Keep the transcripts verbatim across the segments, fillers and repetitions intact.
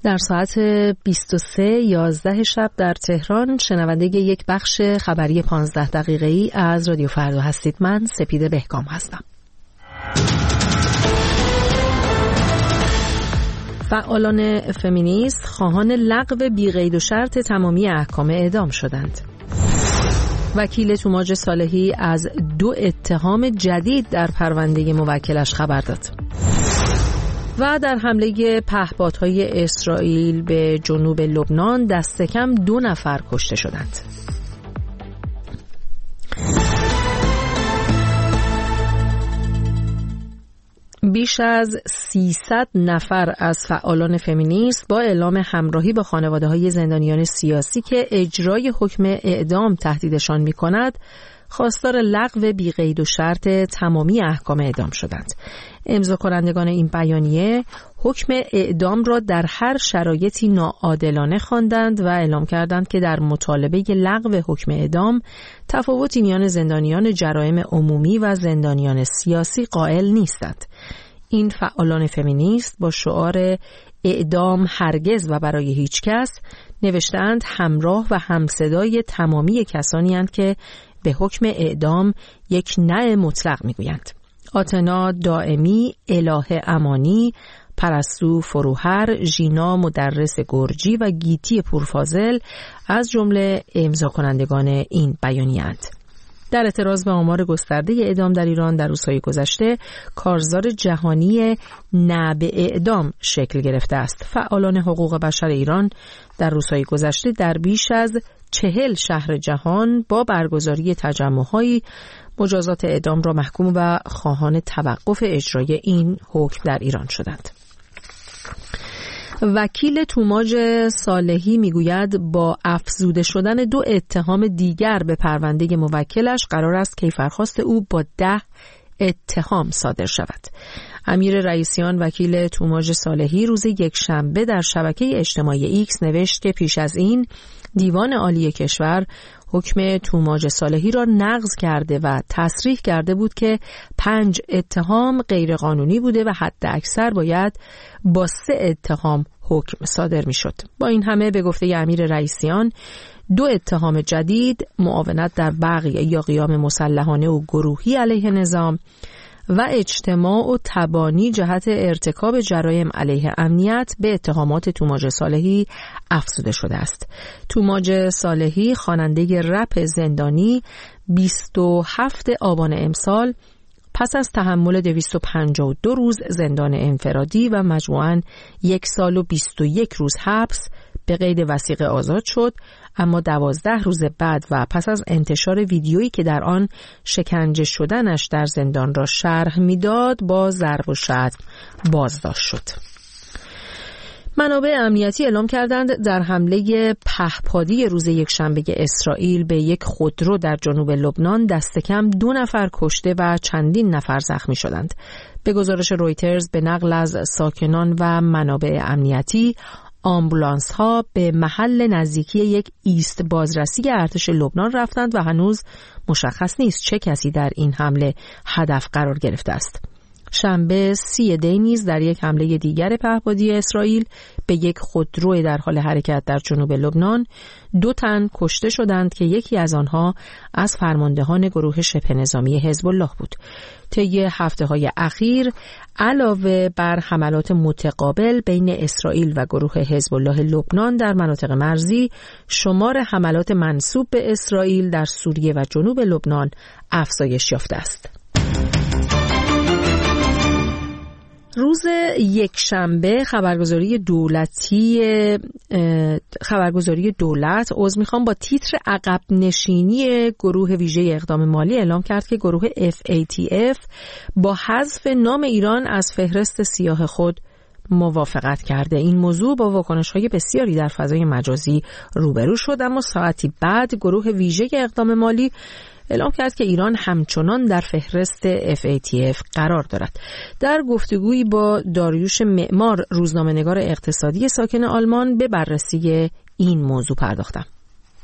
در ساعت بیست و سه یازده شب در تهران شنونده یک بخش خبری پانزده دقیقه‌ای از رادیو فردا هستید. من سپیده بهگام هستم. فعالان فمینیست خواهان لغو بی‌قید و شرط تمامی احکام اعدام شدند. وکیل توماج صالحی از دو اتهام جدید در پرونده موکلش خبر داد. و در حمله پهپادهای اسرائیل به جنوب لبنان دست کم دو نفر کشته شدند. بیش از سیصد نفر از فعالان فمینیست با اعلام همراهی با خانواده‌های زندانیان سیاسی که اجرای حکم اعدام تهدیدشان می‌کند، خواستار لغو بی‌قید و شرط تمامی احکام اعدام شدند. امضا کنندگان این بیانیه حکم اعدام را در هر شرایطی ناعادلانه خواندند و اعلام کردند که در مطالبه لغو حکم اعدام تفاوتی میان زندانیان جرایم عمومی و زندانیان سیاسی قائل نیستند. این فعالان فمینیست با شعار اعدام هرگز و برای هیچ کس نوشتند همراه و همصدای تمامی کسانی اند که به حکم اعدام یک نه مطلق میگویند. آتنا دائمی، الهه امانی، پرستو فروهر، ژینا مدرس گرجی و گیتی پورفاضل از جمله امضا کنندگان این بیانیه‌اند. در اعتراض به آمار گسترده اعدام در ایران در روزهای گذشته، کارزار جهانی نه به اعدام شکل گرفته است. فعالان حقوق بشر ایران در روزهای گذشته در بیش از چهل شهر جهان با برگزاری تجمع‌هایی مجازات اعدام را محکوم و خواهان توقف اجرای این حکم در ایران شدند. وکیل توماج صالحی میگوید با افزوده شدن دو اتهام دیگر به پرونده موکلش قرار است کیفرخواست او با ده اتهام صادر شود. امیر رئیسیان وکیل توماج صالحی روز یکشنبه در شبکه اجتماعی ایکس نوشت که پیش از این دیوان عالی کشور حکم توماج صالحی را نقض کرده و تصریح کرده بود که پنج اتهام غیرقانونی بوده و حد اکثر باید با سه اتهام حکم صادر می شد. با این همه به گفته امیر رئیسیان دو اتهام جدید، معاونت در بغی یا قیام مسلحانه و گروهی علیه نظام و اجتماع و تبانی جهت ارتکاب جرایم علیه امنیت، به اتهامات توماج صالحی افزوده شده است. توماج صالحی خواننده رپ زندانی بیست و هفتم آبان امسال پس از تحمل دویست و پنجاه و دو روز زندان انفرادی و مجموعاً یک سال و بیست و یک روز حبس به قید وثیقه آزاد شد، اما دوازده روز بعد و پس از انتشار ویدیویی که در آن شکنجه شدنش در زندان را شرح میداد با ضرب و شتم بازداشت شد. منابع امنیتی اعلام کردند در حمله پهپادی روز یکشنبه اسرائیل به یک خودرو در جنوب لبنان دست کم دو نفر کشته و چندین نفر زخمی شدند. به گزارش رویترز به نقل از ساکنان و منابع امنیتی، آمبولانس ها به محل نزدیکی یک ایست بازرسی ارتش لبنان رفتند و هنوز مشخص نیست چه کسی در این حمله هدف قرار گرفته است. شنبه سی دی نیز در یک حمله دیگر پهپادی اسرائیل به یک خودرو در حال حرکت در جنوب لبنان دو تن کشته شدند که یکی از آنها از فرماندهان گروه شبه نظامی حزب الله بود. طی هفته‌های اخیر علاوه بر حملات متقابل بین اسرائیل و گروه حزب الله لبنان در مناطق مرزی، شمار حملات منسوب به اسرائیل در سوریه و جنوب لبنان افزایش یافته است. روز یکشنبه خبرگزاری دولتی خبرگزاری دولت عذر میخوام با تیتر عقب نشینی گروه ویژه اقدام مالی اعلام کرد که گروه اف ای تی اف با حذف نام ایران از فهرست سیاه خود موافقت کرده. این موضوع با واکنش‌های بسیاری در فضای مجازی روبرو شد، اما ساعتی بعد گروه ویژه اقدام مالی اعلام کرد که ایران همچنان در فهرست اف ای تی اف قرار دارد. در گفتگویی با داریوش معمار، روزنامه‌نگار اقتصادی ساکن آلمان، به بررسی این موضوع پرداختم.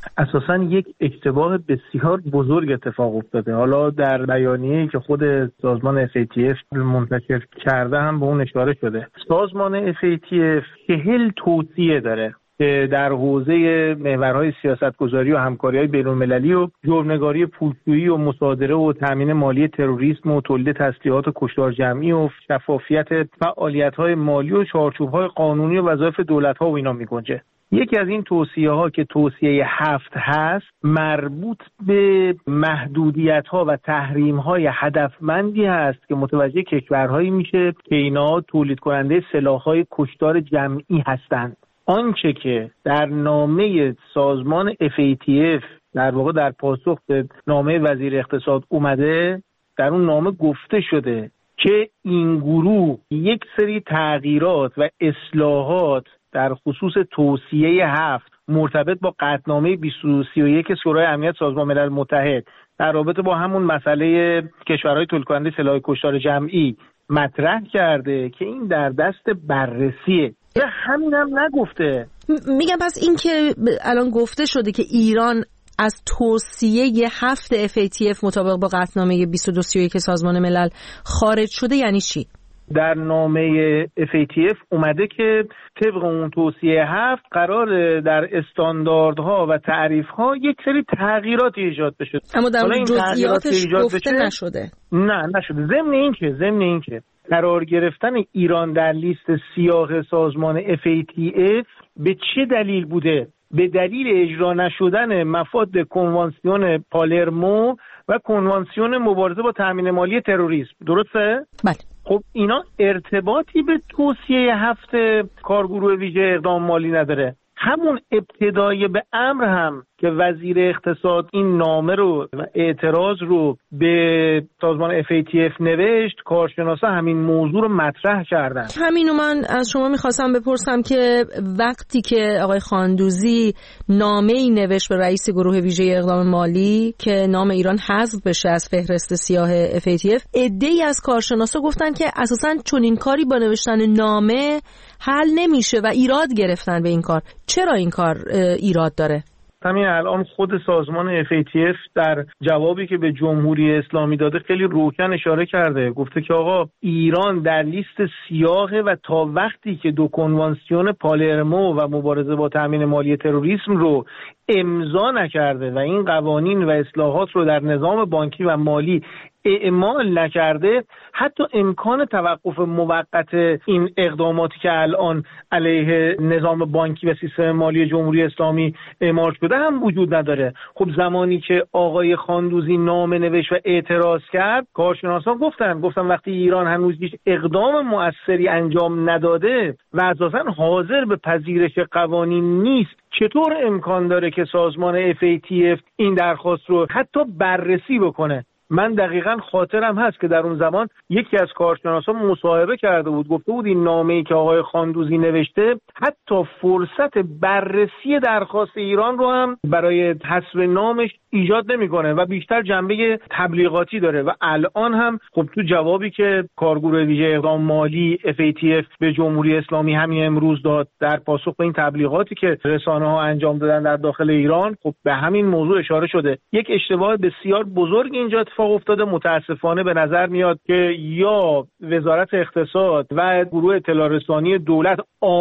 اساساً یک اشتباه بسیار بزرگ اتفاق افتاده. حالا در بیانیه‌ای که خود سازمان اف ای تی اف منتشر کرده هم به اون اشاره شده. سازمان اف ای تی اف چهل توصیه داره که در حوزه محورهای سیاستگذاری و همکاری‌های بین‌المللی و جرم‌نگاری پولشویی و مصادره و تامین مالی تروریسم و تولید تسلیحات و کشتار جمعی و شفافیت فعالیت‌های مالی و چارچوب‌های قانونی و وظایف دولت‌ها و اینا می‌گنجه. یکی از این توصیه‌ها که توصیه هفت هست مربوط به محدودیت‌ها و تحریم‌های هدفمندی هست که متوجه کشورهایی میشه که اینا تولید کننده سلاح‌های کشتار جمعی هستند. آنچه که در نامه سازمان اف ای تی اف در واقع در پاسخ به نامه وزیر اقتصاد اومده، در اون نامه گفته شده که این گروه یک سری تغییرات و اصلاحات در خصوص توصیه هفت مرتبط با قطعنامه بیست و سی و یک شورای امنیت سازمان ملل متحد در رابطه با همون مسئله کشورهای تولید کننده سلاح کشتار جمعی مطرح کرده که این در دست بررسیه. و همین هم نگفته. میگم پس این که الان گفته شده که ایران از توصیه هفت اف ای تی اف مطابق با قطعنامه بیست و دو سی و یک سازمان ملل خارج شده یعنی چی؟ در نامه اف ای تی اف اومده که طبق اون توصیه هفت قرار در استانداردها و تعریفها یک سری تغییرات ایجاد بشه. اما در اون جزئیاتش گفته نشده. نه نشده. ضمن این که ضمن این که قرار گرفتن ایران در لیست سیاه سازمان اف ای تی اف به چه دلیل بوده؟ به دلیل اجرا نشدن مفاد کنوانسیون پالرمو و کنوانسیون مبارزه با تامین مالی تروریسم. درسته؟ بله. خب اینا ارتباطی به توصیه هفت کارگروه ویژه اقدام مالی نداره. همون ابتدای به امر هم که وزیر اقتصاد این نامه رو و اعتراض رو به سازمان اف ای تی اف نوشت، کارشناسا همین موضوع رو مطرح کردن. همینو من از شما میخواستم بپرسم که وقتی که آقای خاندوزی نامه‌ای نوشت به رئیس گروه ویژه اقدام مالی که نام ایران حذف بشه از فهرست سیاه اف ای تی اف، عده‌ای از کارشناسا گفتن که اساساً چنین کاری با نوشتن نامه حل نمیشه و ایراد گرفتن به این کار. چرا این کار ایراد داره؟ همین الان خود سازمان اف ای تی اف در جوابی که به جمهوری اسلامی داده خیلی روشن اشاره کرده. گفته که آقا ایران در لیست سیاهه و تا وقتی که دو کنوانسیون پالرمو و مبارزه با تامین مالی تروریسم رو امضا نکرده و این قوانین و اصلاحات رو در نظام بانکی و مالی اعمال نکرده، حتی امکان توقف موقت این اقداماتی که الان علیه نظام بانکی و سیستم مالی جمهوری اسلامی اعمال شده هم وجود نداره. خب زمانی که آقای خاندوزی نامه نوشت و اعتراض کرد، کارشناسان گفتن گفتن وقتی ایران هنوز هیچ اقدام مؤثری انجام نداده و اساساً حاضر به پذیرش قوانین نیست، چطور امکان داره که سازمان اف ای تی اف این درخواست رو حتی بررسی بکنه؟ من دقیقاً خاطرم هست که در اون زمان یکی از کارشناسان مصاحبه کرده بود، گفته بود این نامه‌ای که آقای خاندوزی نوشته حتی فرصت بررسی درخواست ایران رو هم برای حذف نامش ایجاد نمی‌کنه و بیشتر جنبه تبلیغاتی داره. و الان هم خب تو جوابی که کارگروه ویژه اقدام مالی اف ای تی اف به جمهوری اسلامی همین امروز داد در پاسخ به این تبلیغاتی که رسانه‌ها انجام دادن در داخل ایران، خب به همین موضوع اشاره شده. یک اشتباه بسیار بزرگ اینجا اتفاق افتاده. متاسفانه به نظر میاد که یا وزارت اقتصاد و گروه اطلاع رسانی دولت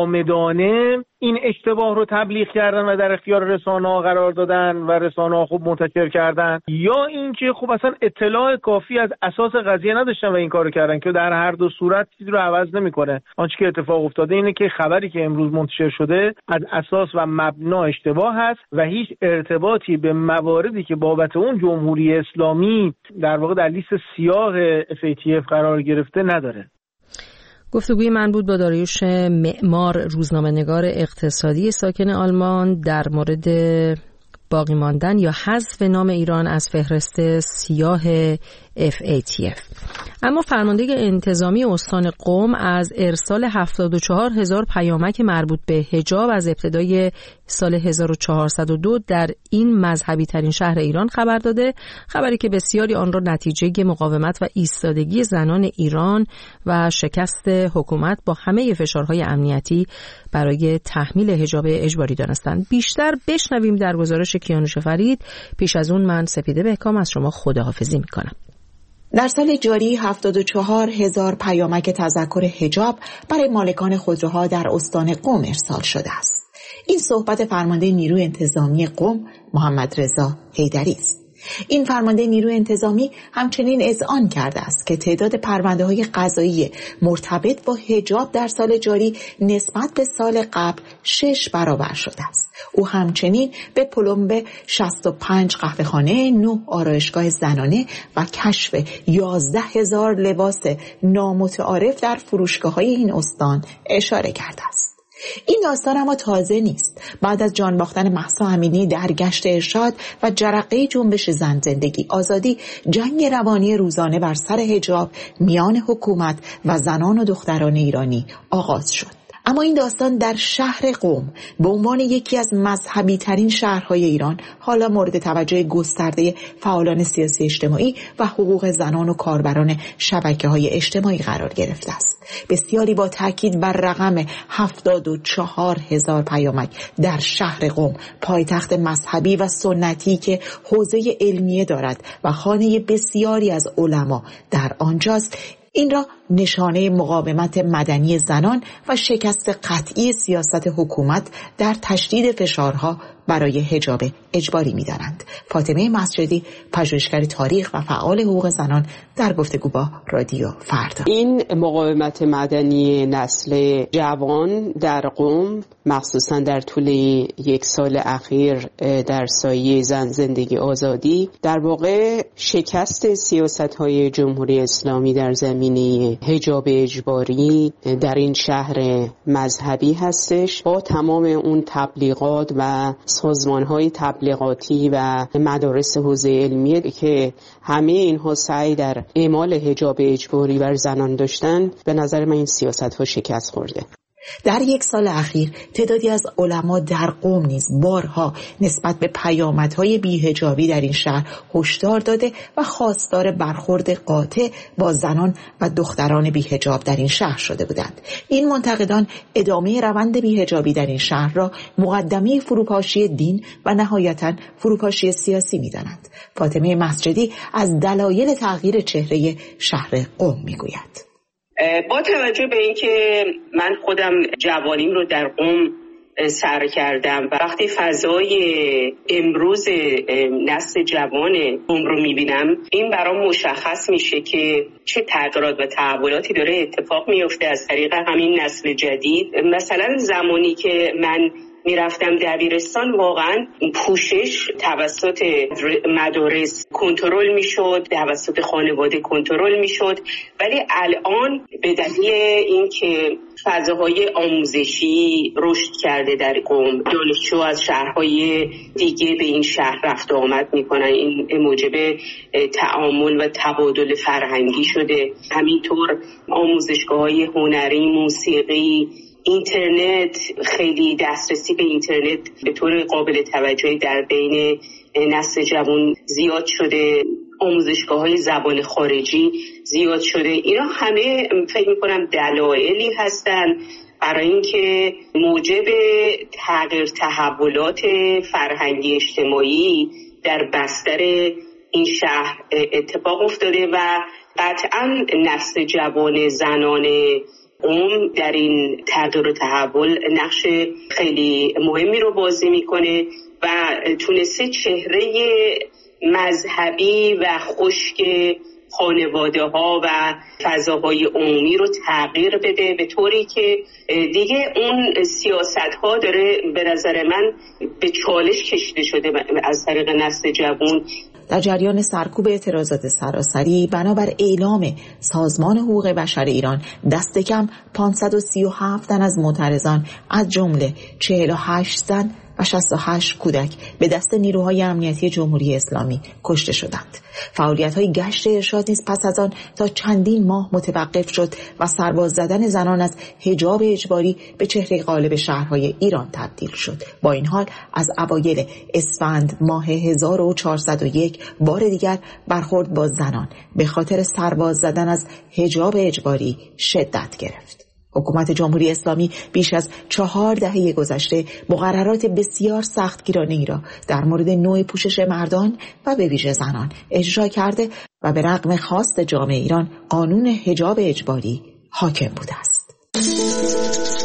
عامدانه این اشتباه رو تبلیغ کردن و در اختیار رسانه‌ها قرار دادن و رسانه‌ها خوب منتشر کردن، یا اینکه خب اصلا اطلاع کافی از اساس قضیه نداشتن و این کارو کردن که در هر دو صورت چیزی رو عوض نمی‌کنه. آنچه که اتفاق افتاده اینه که خبری که امروز منتشر شده از اساس و مبنا اشتباه هست و هیچ ارتباطی به مواردی که بابت اون جمهوری اسلامی در واقع در لیست سیاه اف ای تی اف قرار گرفته نداره. گفتگوی من بود با داریوش معمار، روزنامه‌نگار اقتصادی ساکن آلمان، در مورد باقی ماندن یا حذف نام ایران از فهرست سیاه اف ای تی اف. اما فرمانده انتظامی استان قم از ارسال هفتاد و چهار هزار پیامک مربوط به حجاب از ابتدای سال هزار و چهارصد و دو در این مذهبی ترین شهر ایران خبر داده، خبری که بسیاری آن را نتیجه مقاومت و ایستادگی زنان ایران و شکست حکومت با همه فشارهای امنیتی برای تحمیل حجاب اجباری دانستند. بیشتر بشنویم در گزارش کیانوش فرید. پیش از اون من سپیده بهکام از شما خداحافظی میکنم. در سال جاری هفتاد و چهار هزار پیامک تذکر حجاب برای مالکان خودروها در استان قم ارسال شده است. این صحبت فرمانده نیروی انتظامی قم محمد رضا حیدری است. این فرمانده نیروی انتظامی همچنین اذعان کرده است که تعداد پرونده‌های قضایی مرتبط با حجاب در سال جاری نسبت به سال قبل شش برابر شده است. او همچنین به پلمب شصت و پنج قهوه‌خانه، نه آرایشگاه زنانه و کشف یازده هزار لباس نامتعارف در فروشگاه‌های این استان اشاره کرده است. این داستان اما تازه نیست. بعد از جان باختن مهسا امینی در گشت ارشاد و جرقه جنبش زن زندگی آزادی، جنگ روانی روزانه بر سر حجاب میان حکومت و زنان و دختران ایرانی آغاز شد. اما این داستان در شهر قم به عنوان یکی از مذهبی ترین شهرهای ایران حالا مورد توجه گسترده فعالان سیاسی اجتماعی و حقوق زنان و کاربران شبکه‌های اجتماعی قرار گرفته است. بسیاری با تاکید بر رقم هفتاد و چهار هزار پیامک در شهر قم، پایتخت مذهبی و سنتی که حوزه علمیه دارد و خانه بسیاری از علما در آنجاست، این را نشانه مقاومت مدنی زنان و شکست قطعی سیاست حکومت در تشدید فشارها برای حجاب اجباری می‌دانند. فاطمه مسجدی، پژوهشگر تاریخ و فعال حقوق زنان، در گفتگو با رادیو فردا. این مقاومت مدنی نسل جوان در قم، مخصوصا در طول یک سال اخیر در سایه زن زندگی آزادی، در واقع شکست سیاست‌های جمهوری اسلامی در زمینه حجاب اجباری در این شهر مذهبی هستش، با تمام اون تبلیغات و سازمان‌های تبلیغاتی و مدارس حوزه علمیه که همه اینها سعی در اعمال حجاب اجباری بر زنان داشتن. به نظر من این سیاست‌ها شکست خورده. در یک سال اخیر تعدادی از علما در قم نیز بارها نسبت به پیامدهای بی‌حجابی در این شهر هشدار داده و خواستار برخورد قاطع با زنان و دختران بی‌حجاب در این شهر شده بودند. این منتقدان ادامه روند بی‌حجابی در این شهر را مقدمه فروپاشی دین و نهایتاً فروپاشی سیاسی می‌دانند. فاطمه مسجدی از دلایل تغییر چهره شهر قم می‌گوید. با توجه به اینکه من خودم جوانیم رو در قم سر کردم و وقتی فضای امروز نسل جوان قم رو میبینم، این برام مشخص میشه که چه تغییرات و تحولاتی داره اتفاق میفته از طریق همین نسل جدید. مثلا زمانی که من میرفتم دبیرستان، واقعا پوشش توسط مدارس کنترل میشد، توسط خانواده کنترل میشد، ولی الان به دلیل اینکه فضاهای آموزشی رشد کرده در قم، دانشجو از شهرهای دیگه به این شهر رفت و آمد میکنن، این موجب تعامل و تبادل فرهنگی شده. همینطور آموزشگاه‌های هنری، موسیقی، اینترنت، خیلی دسترسی به اینترنت به طور قابل توجهی در بین نسل جوان زیاد شده، آموزشگاه‌های زبان خارجی زیاد شده. اینا همه فکر می‌کنم دلایلی هستن برای اینکه موجب تغییر تحولات فرهنگی اجتماعی در بستر این شهر اتفاق افتاده و قطعاً نسل جوان زنان قم در این تغییر و تحول نقش خیلی مهمی رو بازی میکنه و تونسته چهره مذهبی و خشک خانواده ها و فضاهای عمومی رو تغییر بده، به طوری که دیگه اون سیاست ها داره به نظر من به چالش کشیده شده از طریق نسل جوان. در جریان سرکوب اعتراضات سراسری بنابر اعلام سازمان حقوق بشر ایران، دست کم پانصد و سی و هفت تن از معترضان از جمله چهل و هشت زن و و شصت و هشت کودک به دست نیروهای امنیتی جمهوری اسلامی کشته شدند. فعالیت‌های گشت ارشاد نیز پس از آن تا چندین ماه متوقف شد و سرباز زدن زنان از حجاب اجباری به چهره غالب شهرهای ایران تبدیل شد. با این حال از اوایل اسفند ماه هزار و چهارصد و یک بار دیگر برخورد با زنان به خاطر سرباز زدن از حجاب اجباری شدت گرفت. حکومت جمهوری اسلامی بیش از چهار دهه گذشته مقررات بسیار سختگیرانه ای را در مورد نوع پوشش مردان و به ویژه زنان اجرا کرده و به رغم خواست جامعه ایران قانون حجاب اجباری حاکم بوده است.